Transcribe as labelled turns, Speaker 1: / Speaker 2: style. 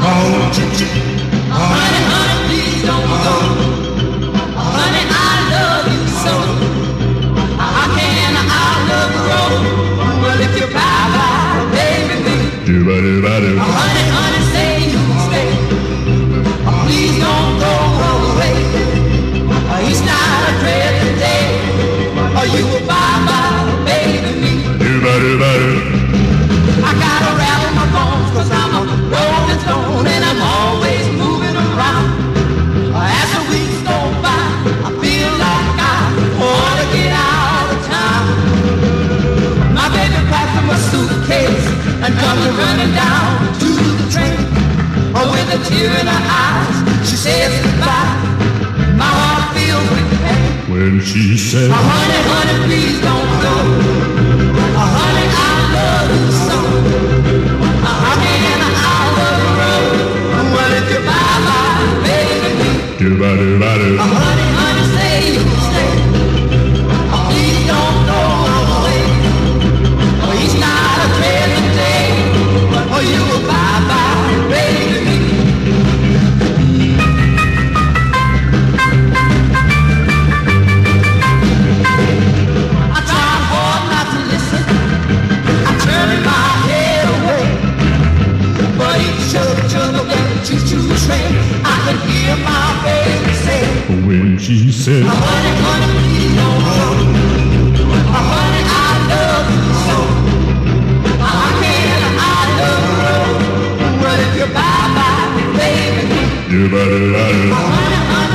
Speaker 1: Honey, honey, please don't go. Honey, I love you so. How can I love you wrong? Well, if you bye-bye, baby, honey, honey, say you stay. Please don't go away. It's not a dreadful day. You will bye-bye, baby, I gotta rattle my bones 'cause I'm a rolling stone and I'm always moving around. As the weeks go by, I feel like I wanna get out of town. My baby packed my suitcase and comes running down to the train. With a tear in her eyes, she says goodbye. My heart feels with pain
Speaker 2: when she said,
Speaker 1: honey, honey, please don't go. Honey, I love you so. How can I love you wrong? Well, if you bye-bye, baby, honey, honey, say you stay. Please don't go away. It's not a pleasant day. You will bye-bye, baby. Choo-choo train, I can hear my baby say
Speaker 2: when she said,
Speaker 1: honey, honey, please don't go. Honey, I love you so. How can I love you wrong? Well, if you bye-bye, baby, honey, honey,